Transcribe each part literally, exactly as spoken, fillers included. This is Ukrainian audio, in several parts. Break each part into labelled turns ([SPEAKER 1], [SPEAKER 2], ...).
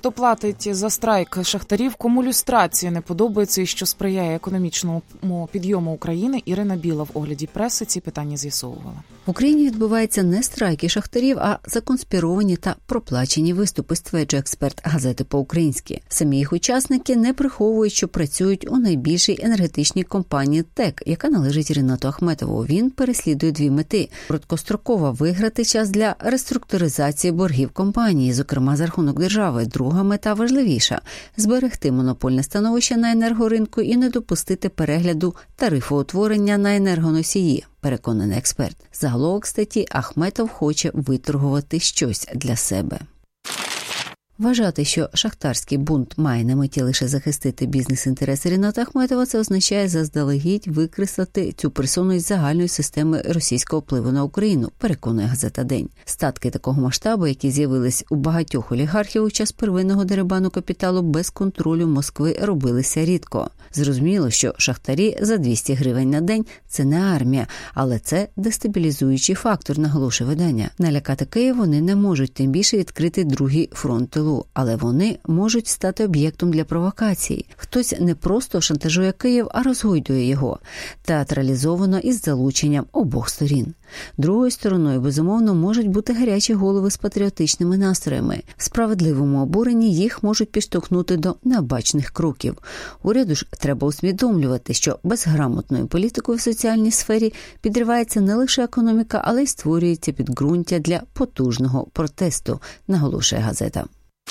[SPEAKER 1] хто платить за страйк шахтарів, кому люстрація не подобається і що сприяє економічному підйому України, Ірина Біла в огляді преси ці питання з'ясовувала.
[SPEAKER 2] В Україні відбуваються не страйки шахтарів, а законспіровані та проплачені виступи, стверджує експерт газети «По-українськи». Самі їх учасники не приховують, що працюють у найбільшій енергетичній компанії ТЕК, яка належить Рінату Ахметову. Він переслідує дві мети. Короткостроково виграти час для реструктуризації боргів компанії, зокрема за рахунок держави. Друга мета важливіша – зберегти монопольне становище на енергоринку і не допустити перегляду тарифоутворення на енергоносії, переконаний експерт. Заголовок статті: Ахметов хоче виторгувати щось для себе. Вважати, що шахтарський бунт має на меті лише захистити бізнес-інтереси Ріната Ахметова, це означає заздалегідь викреслити цю персону із загальної системи російського впливу на Україну, переконує газета «День». Статки такого масштабу, які з'явились у багатьох олігархів у час первинного дерибану капіталу, без контролю Москви робилися рідко. Зрозуміло, що шахтарі за двісті гривень на день – це не армія, але це дестабілізуючий фактор, наголошує видання. Налякати Київ вони не можуть, тим більше відкрити другий фронт тилу. Але вони можуть стати об'єктом для провокацій. Хтось не просто шантажує Київ, а розгойдує його. Театралізовано із залученням обох сторін. Другою стороною, безумовно, можуть бути гарячі голови з патріотичними настроями. В справедливому обуренні їх можуть підштовхнути до необачних кроків. Уряду ж треба усвідомлювати, що безграмотною політикою в соціальній сфері підривається не лише економіка, але й створюється підґрунтя для потужного протесту, наголошує газета.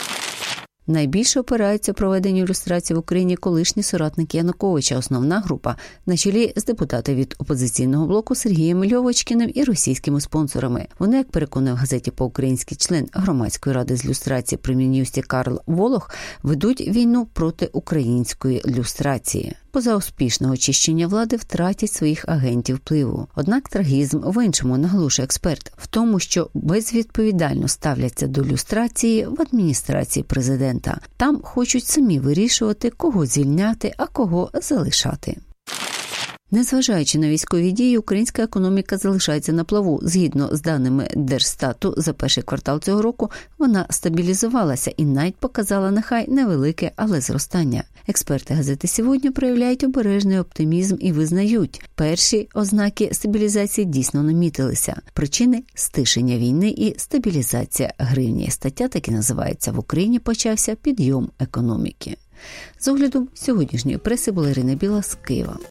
[SPEAKER 2] Найбільше опираються проведенню люстрації в Україні колишні соратники Януковича. Основна група на чолі з депутатів від опозиційного блоку Сергієм Льовочкіним і російськими спонсорами. Вони, як переконує в газеті «По-українськи» член громадської ради з люстрації при Мін'юсті Карл Волох, ведуть війну проти української люстрації. Поза успішного очищення влади втратять своїх агентів впливу. Однак трагізм в іншому, наголошує експерт, в тому, що безвідповідально ставляться до люстрації в адміністрації президента. Там хочуть самі вирішувати, кого звільняти, а кого залишати. Незважаючи на військові дії, українська економіка залишається на плаву. Згідно з даними Держстату, за перший квартал цього року вона стабілізувалася і навіть показала нехай невелике, але зростання. Експерти газети «Сьогодні» проявляють обережний оптимізм і визнають, перші ознаки стабілізації дійсно намітилися. Причини – стишення війни і стабілізація гривні. Стаття так і називається «В Україні почався підйом економіки». З оглядом сьогоднішньої преси була Ірина Біла з Києва.